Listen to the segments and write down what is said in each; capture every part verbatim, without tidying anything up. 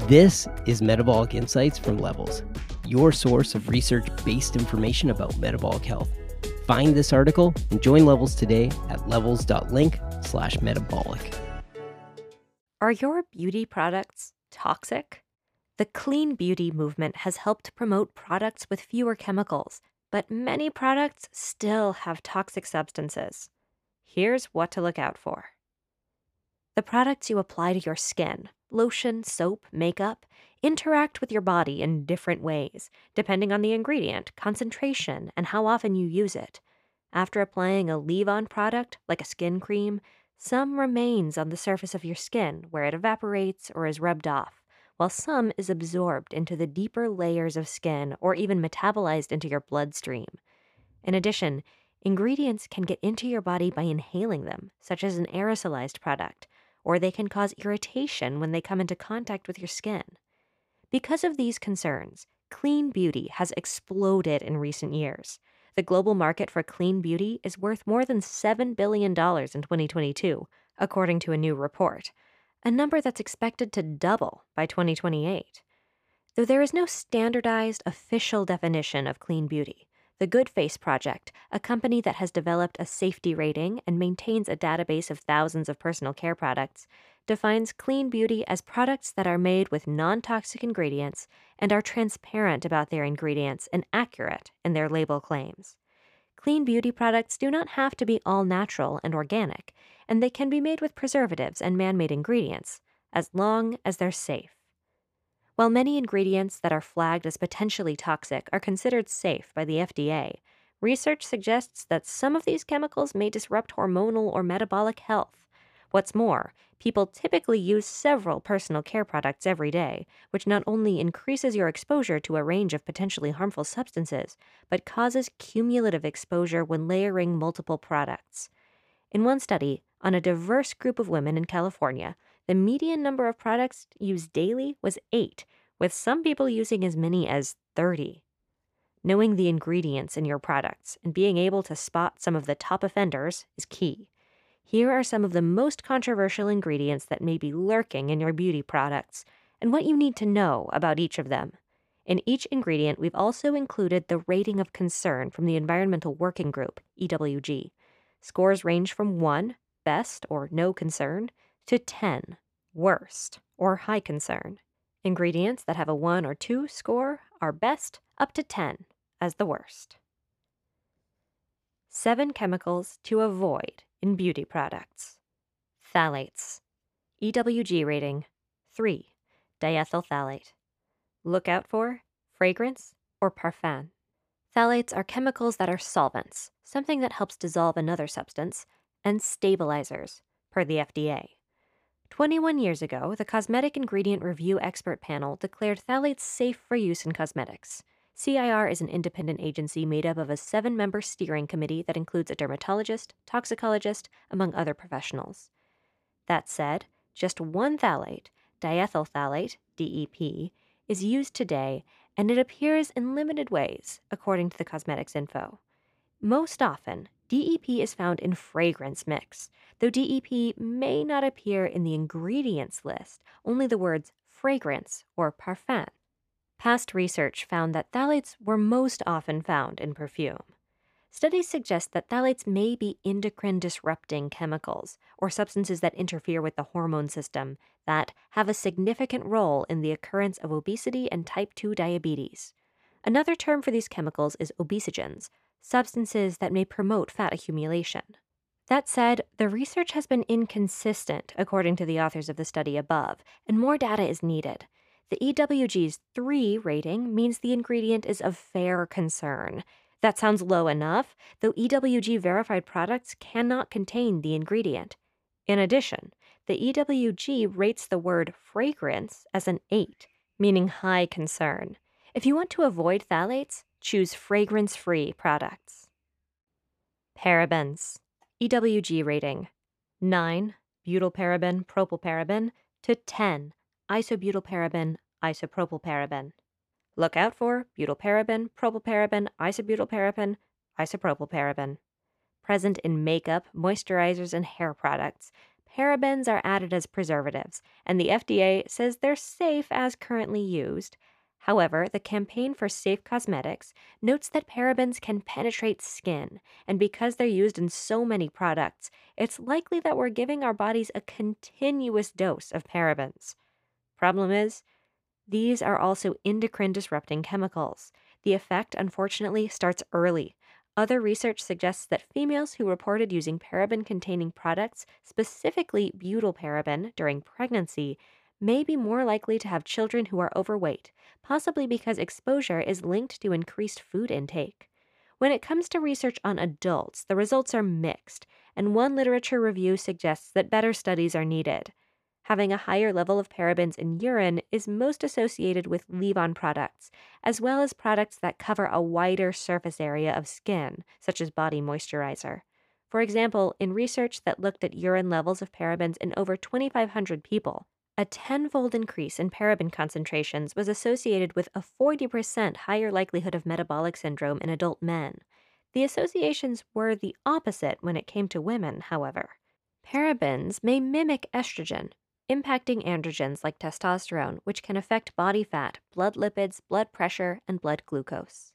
This is Metabolic Insights from Levels, your source of research-based information about metabolic health. Find this article and join Levels today at levels.link slash metabolic. Are your beauty products toxic? The clean beauty movement has helped promote products with fewer chemicals, but many products still have toxic substances. Here's what to look out for. The products you apply to your skin, lotion, soap, makeup, interact with your body in different ways, depending on the ingredient, concentration, and how often you use it. After applying a leave-on product, like a skin cream, some remains on the surface of your skin where it evaporates or is rubbed off, while some is absorbed into the deeper layers of skin or even metabolized into your bloodstream. In addition, ingredients can get into your body by inhaling them, such as an aerosolized product, or they can cause irritation when they come into contact with your skin. Because of these concerns, clean beauty has exploded in recent years. The global market for clean beauty is worth more than seven billion dollars in twenty twenty-two, according to a new report, a number that's expected to double by twenty twenty-eight. Though there is no standardized official definition of clean beauty, the Good Face Project, a company that has developed a safety rating and maintains a database of thousands of personal care products, defines clean beauty as products that are made with non-toxic ingredients and are transparent about their ingredients and accurate in their label claims. Clean beauty products do not have to be all natural and organic, and they can be made with preservatives and man-made ingredients, as long as they're safe. While many ingredients that are flagged as potentially toxic are considered safe by the F D A, research suggests that some of these chemicals may disrupt hormonal or metabolic health. What's more, people typically use several personal care products every day, which not only increases your exposure to a range of potentially harmful substances, but causes cumulative exposure when layering multiple products. In one study, on a diverse group of women in California, the median number of products used daily was eight, with some people using as many as thirty. Knowing the ingredients in your products and being able to spot some of the top offenders is key. Here are some of the most controversial ingredients that may be lurking in your beauty products, and what you need to know about each of them. In each ingredient, we've also included the rating of concern from the Environmental Working Group, E W G. Scores range from one, best or no concern, to ten, worst or high concern. Ingredients that have a one or two score are best, up to ten as the worst. Seven chemicals to avoid in beauty products. Phthalates. E W G rating, three, diethyl phthalate. Look out for fragrance or parfum. Phthalates are chemicals that are solvents, something that helps dissolve another substance, and stabilizers, per the F D A. twenty-one years ago, the Cosmetic Ingredient Review Expert Panel declared phthalates safe for use in cosmetics. C I R is an independent agency made up of a seven-member steering committee that includes a dermatologist, toxicologist, among other professionals. That said, just one phthalate, diethyl phthalate, D E P, is used today, and it appears in limited ways, according to the Cosmetics Info. Most often, D E P is found in fragrance mix, though D E P may not appear in the ingredients list, only the words fragrance or parfum. Past research found that phthalates were most often found in perfume. Studies suggest that phthalates may be endocrine-disrupting chemicals, or substances that interfere with the hormone system, that have a significant role in the occurrence of obesity and type two diabetes. Another term for these chemicals is obesogens, substances that may promote fat accumulation. That said, the research has been inconsistent, according to the authors of the study above, and more data is needed. The E W G's three rating means the ingredient is of fair concern. That sounds low enough, though E W G-verified products cannot contain the ingredient. In addition, the E W G rates the word fragrance as an eight, meaning high concern. If you want to avoid phthalates, choose fragrance-free products. Parabens. E W G rating, nine, butylparaben, propylparaben, to ten, isobutylparaben, isopropylparaben. Look out for butylparaben, propylparaben, isobutylparaben, isopropylparaben. Present in makeup, moisturizers, and hair products, parabens are added as preservatives, and the F D A says they're safe as currently used. However, the Campaign for Safe Cosmetics notes that parabens can penetrate skin, and because they're used in so many products, it's likely that we're giving our bodies a continuous dose of parabens. Problem is, these are also endocrine-disrupting chemicals. The effect, unfortunately, starts early. Other research suggests that females who reported using paraben-containing products, specifically butylparaben, during pregnancy, may be more likely to have children who are overweight, possibly because exposure is linked to increased food intake. When it comes to research on adults, the results are mixed, and one literature review suggests that better studies are needed. Having a higher level of parabens in urine is most associated with leave-on products, as well as products that cover a wider surface area of skin, such as body moisturizer. For example, in research that looked at urine levels of parabens in over twenty-five hundred people, a tenfold increase in paraben concentrations was associated with a forty percent higher likelihood of metabolic syndrome in adult men. The associations were the opposite when it came to women, however. Parabens may mimic estrogen, impacting androgens like testosterone, which can affect body fat, blood lipids, blood pressure, and blood glucose.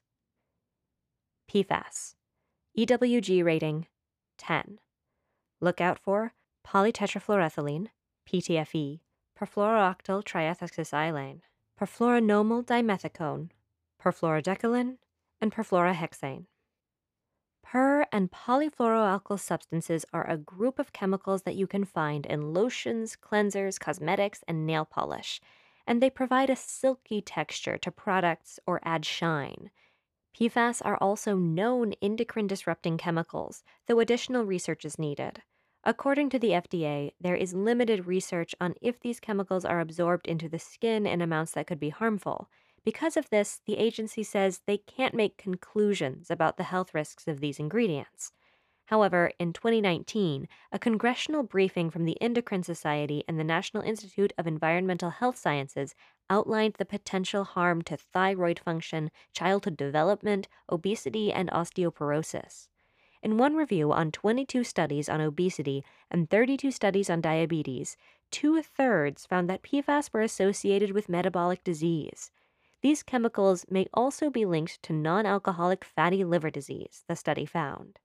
P FAS. E W G rating, ten. Look out for polytetrafluoroethylene, P T F E, perfluorooctyl triethoxysilane, perfluoronormal dimethicone, perfluorodecalan, and perfluorohexane. Per and polyfluoroalkyl substances are a group of chemicals that you can find in lotions, cleansers, cosmetics, and nail polish, and they provide a silky texture to products or add shine. P FAS are also known endocrine-disrupting chemicals, though additional research is needed. According to the F D A, there is limited research on if these chemicals are absorbed into the skin in amounts that could be harmful. Because of this, the agency says they can't make conclusions about the health risks of these ingredients. However, in twenty nineteen, a congressional briefing from the Endocrine Society and the National Institute of Environmental Health Sciences outlined the potential harm to thyroid function, childhood development, obesity, and osteoporosis. In one review on twenty-two studies on obesity and thirty-two studies on diabetes, two-thirds found that P FAS were associated with metabolic disease. These chemicals may also be linked to non-alcoholic fatty liver disease, the study found.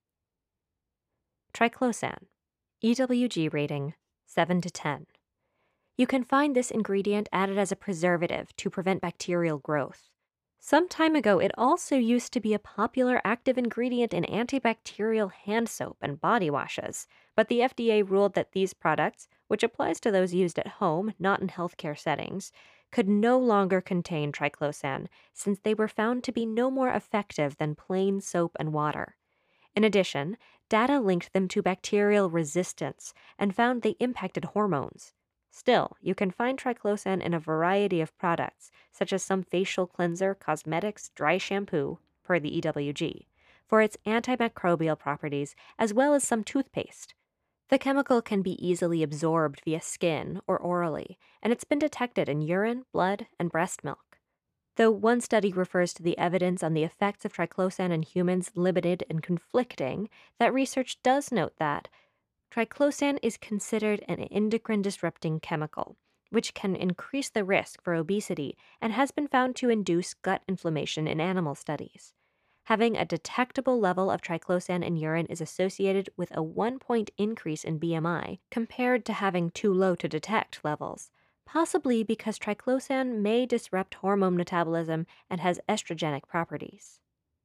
Triclosan. E W G rating, seven to ten. You can find this ingredient added as a preservative to prevent bacterial growth. Some time ago, it also used to be a popular active ingredient in antibacterial hand soap and body washes, but the F D A ruled that these products, which applies to those used at home, not in healthcare settings, could no longer contain triclosan, since they were found to be no more effective than plain soap and water. In addition, data linked them to bacterial resistance and found they impacted hormones. Still, you can find triclosan in a variety of products, such as some facial cleanser, cosmetics, dry shampoo, per the E W G, for its antimicrobial properties, as well as some toothpaste. The chemical can be easily absorbed via skin or orally, and it's been detected in urine, blood, and breast milk. Though one study refers to the evidence on the effects of triclosan in humans limited and conflicting, that research does note that triclosan is considered an endocrine-disrupting chemical, which can increase the risk for obesity and has been found to induce gut inflammation in animal studies. Having a detectable level of triclosan in urine is associated with a one-point increase in B M I compared to having too low to detect levels, possibly because triclosan may disrupt hormone metabolism and has estrogenic properties.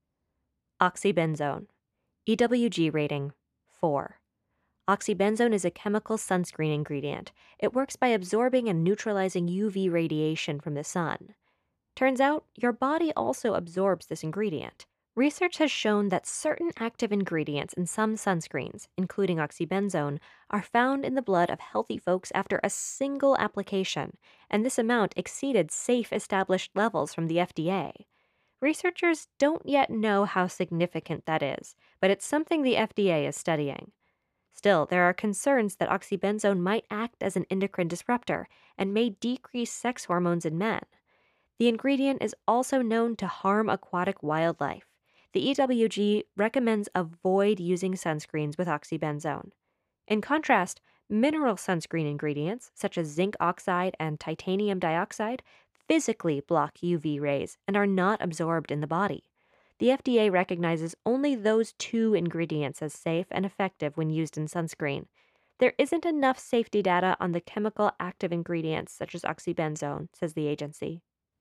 Oxybenzone. E W G rating, four. Oxybenzone is a chemical sunscreen ingredient. It works by absorbing and neutralizing U V radiation from the sun. Turns out, your body also absorbs this ingredient. Research has shown that certain active ingredients in some sunscreens, including oxybenzone, are found in the blood of healthy folks after a single application, and this amount exceeded safe established levels from the F D A. Researchers don't yet know how significant that is, but it's something the F D A is studying. Still, there are concerns that oxybenzone might act as an endocrine disruptor and may decrease sex hormones in men. The ingredient is also known to harm aquatic wildlife. The E W G recommends avoid using sunscreens with oxybenzone. In contrast, Mineral sunscreen ingredients, such as zinc oxide and titanium dioxide, physically block U V rays and are not absorbed in the body. The F D A recognizes only those two ingredients as safe and effective when used in sunscreen. There isn't enough safety data on the chemical active ingredients such as oxybenzone, says the agency.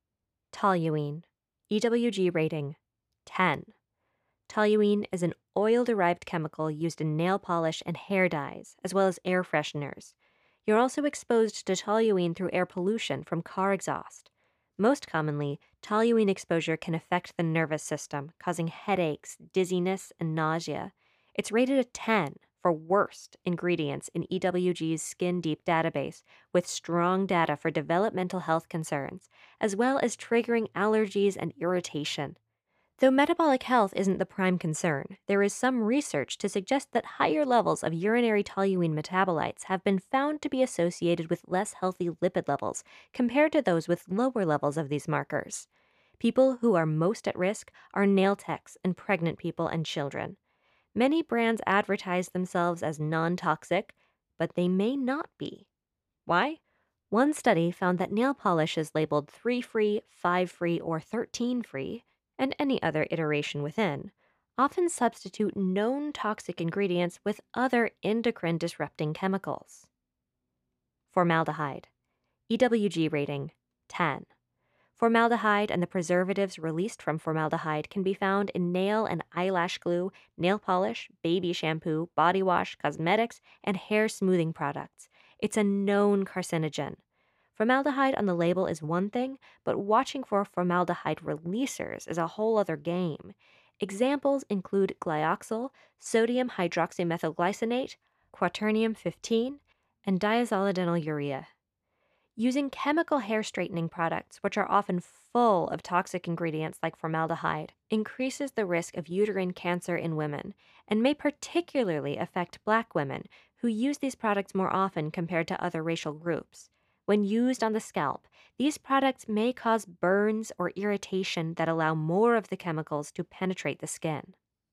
Toluene. E W G rating ten. Toluene is an oil-derived chemical used in nail polish and hair dyes, as well as air fresheners. You're also exposed to toluene through air pollution from car exhaust. Most commonly, toluene exposure can affect the nervous system, causing headaches, dizziness, and nausea. It's rated a ten for worst ingredients in E W G's Skin Deep database, with strong data for developmental health concerns, as well as triggering allergies and irritation. Though metabolic health isn't the prime concern, there is some research to suggest that higher levels of urinary toluene metabolites have been found to be associated with less healthy lipid levels compared to those with lower levels of these markers. People who are most at risk are nail techs and pregnant people and children. Many brands advertise themselves as non-toxic, but they may not be. Why? One study found that nail polishes labeled three-free, five-free, or thirteen-free, and any other iteration within, often substitute known toxic ingredients with other endocrine-disrupting chemicals. Formaldehyde. E W G rating ten. Formaldehyde and the preservatives released from formaldehyde can be found in nail and eyelash glue, nail polish, baby shampoo, body wash, cosmetics, and hair smoothing products. It's a known carcinogen. Formaldehyde on the label is one thing, but watching for formaldehyde releasers is a whole other game. Examples include glyoxal, sodium hydroxymethylglycinate, quaternium fifteen, and diazolidinylurea. Using chemical hair straightening products, which are often full of toxic ingredients like formaldehyde, increases the risk of uterine cancer in women, and may particularly affect Black women who use these products more often compared to other racial groups. When used on the scalp, these products may cause burns or irritation that allow more of the chemicals to penetrate the skin.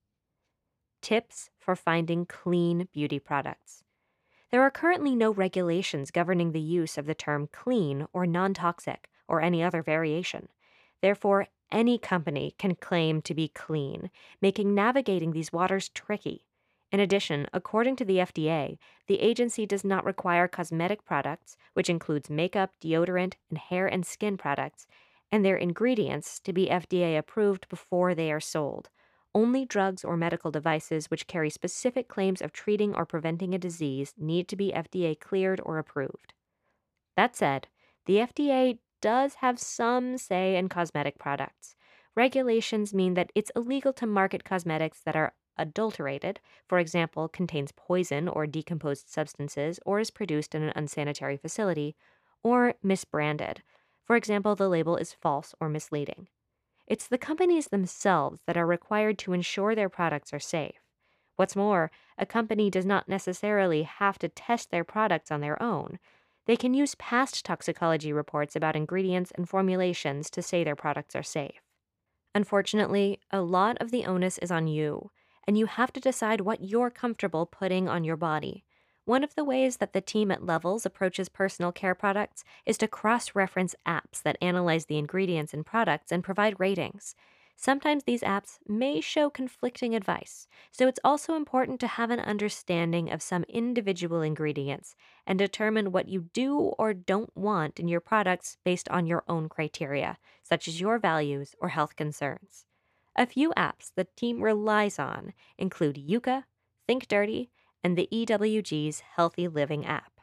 Tips for finding clean beauty products. There are currently no regulations governing the use of the term clean or non-toxic or any other variation. Therefore, any company can claim to be clean, making navigating these waters tricky. In addition, according to the F D A, the agency does not require cosmetic products, which includes makeup, deodorant, and hair and skin products, and their ingredients to be F D A approved before they are sold. Only drugs or medical devices which carry specific claims of treating or preventing a disease need to be F D A cleared or approved. That said, the F D A does have some say in cosmetic products. Regulations mean that it's illegal to market cosmetics that are adulterated, for example, contains poison or decomposed substances, or is produced in an unsanitary facility, or misbranded. For example, the label is false or misleading. It's the companies themselves that are required to ensure their products are safe. What's more, a company does not necessarily have to test their products on their own. They can use past toxicology reports about ingredients and formulations to say their products are safe. Unfortunately, a lot of the onus is on you, and you have to decide what you're comfortable putting on your body. One of the ways that the team at Levels approaches personal care products is to cross-reference apps that analyze the ingredients in products and provide ratings. Sometimes these apps may show conflicting advice, so it's also important to have an understanding of some individual ingredients and determine what you do or don't want in your products based on your own criteria, such as your values or health concerns. A few apps the team relies on include Yuka, Think Dirty, and the E W G's Healthy Living app.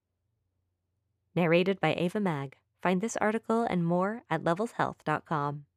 Narrated by Ava Mag. Find this article and more at levels health dot com.